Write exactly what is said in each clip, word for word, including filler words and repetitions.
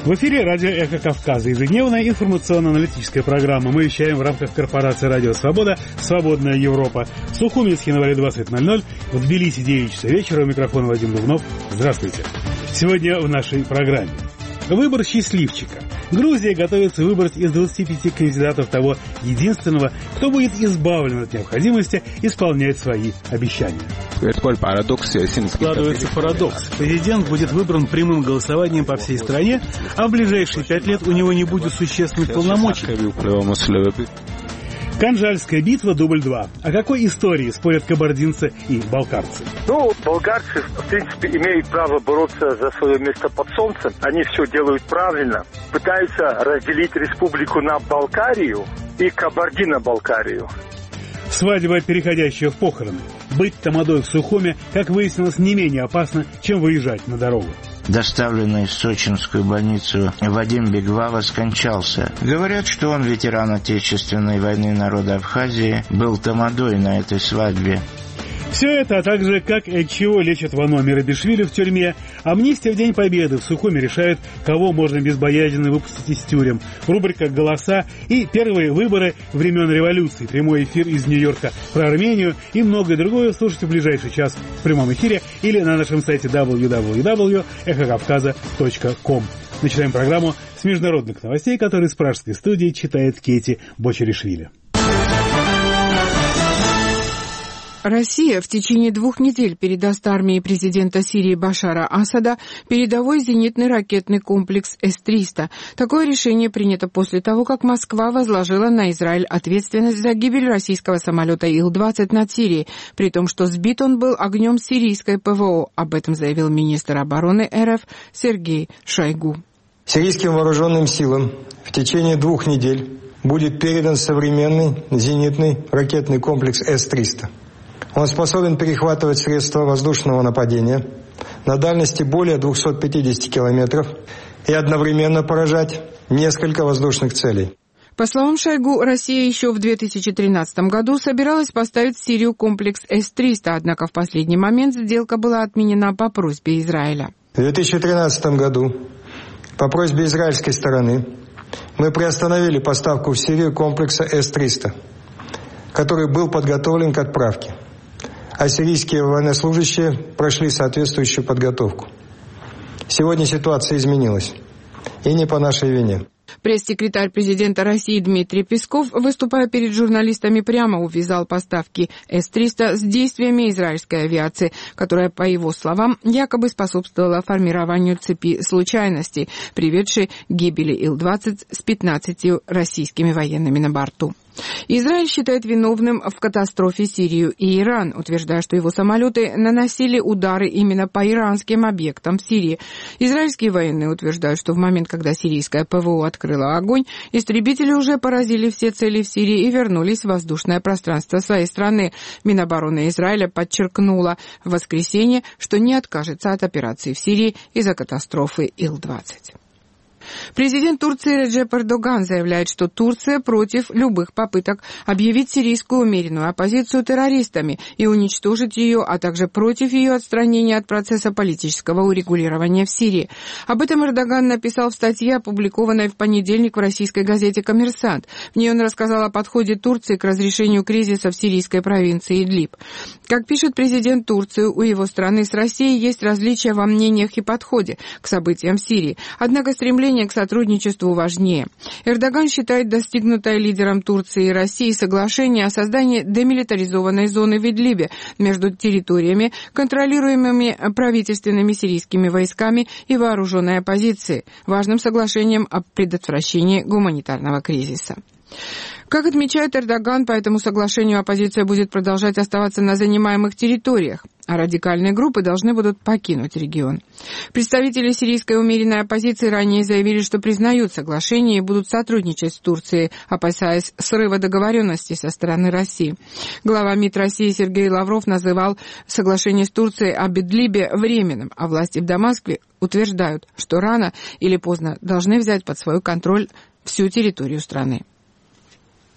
В эфире радио «Эхо Кавказа», ежедневная информационно-аналитическая программа. Мы вещаем в рамках корпорации «Радио Свобода», «Свободная Европа». В Сухуми с января двадцать ноль ноль, в Тбилиси девять часов вечера. У микрофона Вадим Дубнов. Здравствуйте. Сегодня в нашей программе выбор счастливчика. Грузия готовится выбрать из двадцати пяти кандидатов того единственного, кто будет избавлен от необходимости исполнять свои обещания. Складывается парадокс. Президент будет выбран прямым голосованием по всей стране, а в ближайшие пять лет у него не будет существенных полномочий. Канжальская битва, дубль два. О какой истории спорят кабардинцы и балкарцы? Ну, болгарцы, в принципе, имеют право бороться за свое место под солнцем. Они все делают правильно. Пытаются разделить республику на Балкарию и Кабардино-Балкарию. Свадьба, переходящая в похороны. Быть тамадой в Сухуми, как выяснилось, не менее опасно, чем выезжать на дорогу. Доставленный в сочинскую больницу Вадим Бегвава скончался. Говорят, что он ветеран Отечественной войны народа Абхазии, был тамадой на этой свадьбе. Все это, а также как и от чего лечат Вано Мерабишвили в тюрьме. Амнистия в День Победы в Сухуми решает, кого можно безбоязненно выпустить из тюрем. Рубрика «Голоса» и первые выборы времен революции. Прямой эфир из Нью-Йорка про Армению и многое другое слушайте в ближайший час в прямом эфире или на нашем сайте дабл ю дабл ю дабл ю точка эхо кавказа точка ком. Начинаем программу с международных новостей, которые с пражской студии читает Кейти Бочеришвили. Россия в течение двух недель передаст армии президента Сирии Башара Асада передовой зенитный ракетный комплекс эс триста. Такое решение принято после того, как Москва возложила на Израиль ответственность за гибель российского самолета Ил двадцать над Сирией, при том, что сбит он был огнем сирийской ПВО. Об этом заявил министр обороны эр эф Сергей Шойгу. Сирийским вооруженным силам в течение двух недель будет передан современный зенитный ракетный комплекс эс триста. Он способен перехватывать средства воздушного нападения на дальности более двухсот пятидесяти километров и одновременно поражать несколько воздушных целей. По словам Шойгу, Россия еще в две тысячи тринадцатом году собиралась поставить в Сирию комплекс эс триста, однако в последний момент сделка была отменена по просьбе Израиля. В две тысячи тринадцатом году по просьбе израильской стороны мы приостановили поставку в Сирию комплекса эс триста, который был подготовлен к отправке, а сирийские военнослужащие прошли соответствующую подготовку. Сегодня ситуация изменилась, и не по нашей вине. Пресс-секретарь президента России Дмитрий Песков, выступая перед журналистами, прямо увязал поставки эс триста с действиями израильской авиации, которая, по его словам, якобы способствовала формированию цепи случайностей, приведшей к гибели Ил двадцать с пятнадцатью российскими военными на борту. Израиль считает виновным в катастрофе Сирию и Иран, утверждая, что его самолеты наносили удары именно по иранским объектам в Сирии. Израильские военные утверждают, что в момент, когда сирийская ПВО открыла огонь, истребители уже поразили все цели в Сирии и вернулись в воздушное пространство своей страны. Минобороны Израиля подчеркнула в воскресенье, что не откажется от операции в Сирии из-за катастрофы Ил двадцать. Президент Турции Реджеп Эрдоган заявляет, что Турция против любых попыток объявить сирийскую умеренную оппозицию террористами и уничтожить ее, а также против ее отстранения от процесса политического урегулирования в Сирии. Об этом Эрдоган написал в статье, опубликованной в понедельник в российской газете «Коммерсант». В ней он рассказал о подходе Турции к разрешению кризиса в сирийской провинции Идлиб. Как пишет президент Турции, у его страны с Россией есть различия во мнениях и подходе к событиям в Сирии, однако стремление к сотрудничеству важнее. Эрдоган считает достигнутое лидером Турции и России соглашение о создании демилитаризованной зоны в Идлибе между территориями, контролируемыми правительственными сирийскими войсками и вооруженной оппозицией, важным соглашением о предотвращении гуманитарного кризиса. Как отмечает Эрдоган, по этому соглашению оппозиция будет продолжать оставаться на занимаемых территориях, а радикальные группы должны будут покинуть регион. Представители сирийской умеренной оппозиции ранее заявили, что признают соглашение и будут сотрудничать с Турцией, опасаясь срыва договоренности со стороны России. Глава МИД России Сергей Лавров называл соглашение с Турцией об Идлибе временным, а власти в Дамаске утверждают, что рано или поздно должны взять под свой контроль всю территорию страны.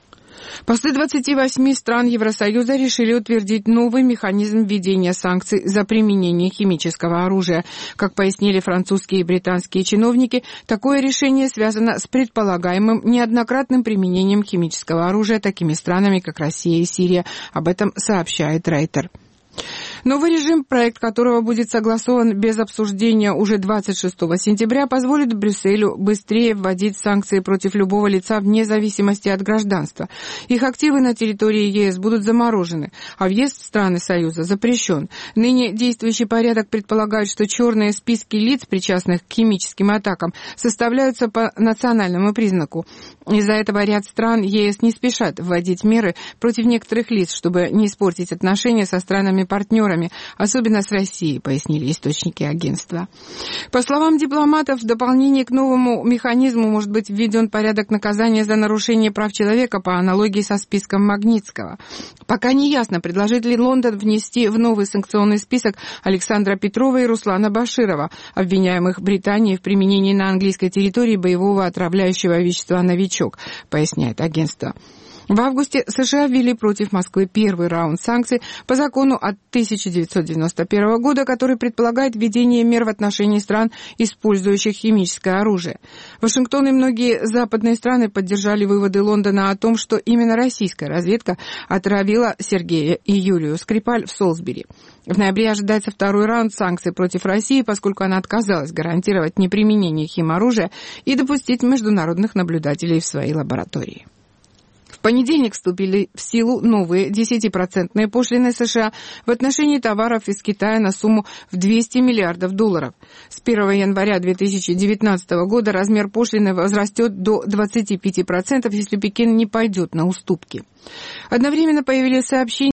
Послы двадцати восьми стран Евросоюза решили утвердить новый механизм введения санкций за применение химического оружия. Как пояснили французские и британские чиновники, такое решение связано с предполагаемым неоднократным применением химического оружия такими странами, как Россия и Сирия. Об этом сообщает Рейтер. Новый режим, проект которого будет согласован без обсуждения уже двадцать шестого сентября, позволит Брюсселю быстрее вводить санкции против любого лица вне зависимости от гражданства. Их активы на территории ЕС будут заморожены, а въезд в страны Союза запрещен. Ныне действующий порядок предполагает, что черные списки лиц, причастных к химическим атакам, составляются по национальному признаку. Из-за этого ряд стран ЕС не спешат вводить меры против некоторых лиц, чтобы не испортить отношения со странами-партнерами, особенно с Россией, пояснили источники агентства. По словам дипломатов, в дополнение к новому механизму может быть введен порядок наказания за нарушение прав человека по аналогии со списком Магнитского. Пока не ясно, предложит ли Лондон внести в новый санкционный список Александра Петрова и Руслана Баширова, обвиняемых Британией в применении на английской территории боевого отравляющего вещества «Новичок», поясняет агентство. В августе США ввели против Москвы первый раунд санкций по закону от тысяча девятьсот девяносто первого года, который предполагает введение мер в отношении стран, использующих химическое оружие. Вашингтон и многие западные страны поддержали выводы Лондона о том, что именно российская разведка отравила Сергея и Юлию Скрипаль в Солсбери. В ноябре ожидается второй раунд санкций против России, поскольку она отказалась гарантировать неприменение химоружия и допустить международных наблюдателей в свои лаборатории. В понедельник вступили в силу новые десятипроцентные пошлины США в отношении товаров из Китая на сумму в двести миллиардов долларов. С первого января две тысячи девятнадцатого года размер пошлины возрастет до двадцати пяти процентов, если Пекин не пойдет на уступки. Одновременно появились сообщения